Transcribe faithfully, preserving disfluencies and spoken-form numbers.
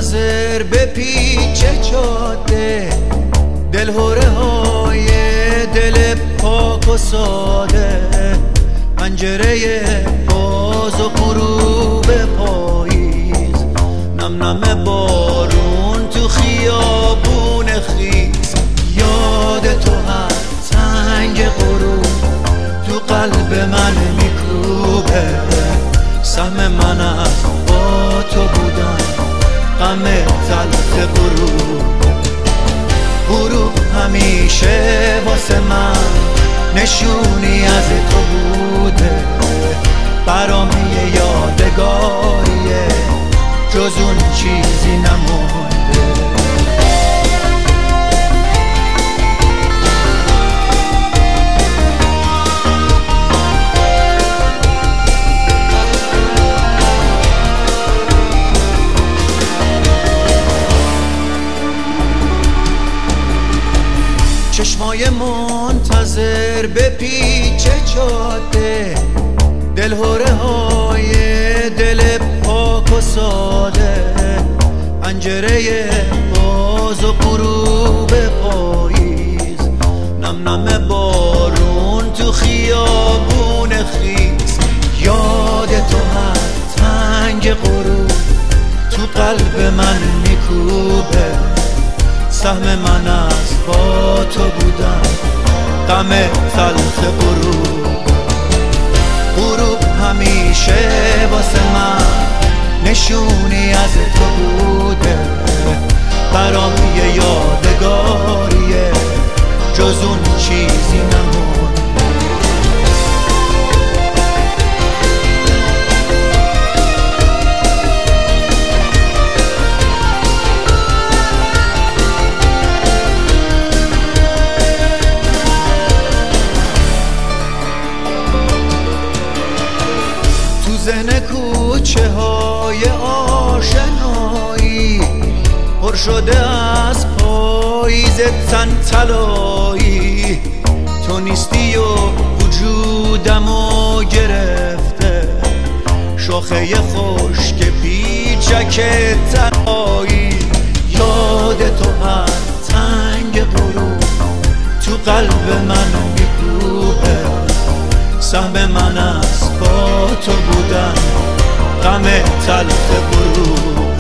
منتظر به پیچ جاده، دلهوره های دل پاک و ساده، پنجره باز و غروب پاییز، نم نم بارون تو خیابون خیز. یاد تو هر تنگ غروب تو قلب من میکوبه، سهم من از با تو بودن غم تلخ غروب. غروب همیشه واسه من نشونی از تو بوده، برام یه یادگاریه جز اون چیزی نمونده. چشمای منتظر به پیچ جاده، دلهوره های دل پاک و ساده، پنجره باز و غروب پاییز، نم نم بارون تو خیابون خیز. یاد تو هر تنگ غروب تو قلب من میکوبه، سهم من از با تو بودن غم تلخ غروب. غروب همیشه واسه من نشونی از تو بوده، برام یه یادگاریه جز اون چیزی نمونده. ذهن کوچه های آشنایی پر شده از پاییز تن طلایی، تو نیستی و وجودمو گرفته، شاخه خشک پیچک تنهایی. یاد تو هر تنگ غروب تو قلب من میکوبه، سهم من از با تو بودن غم تلخ غروب.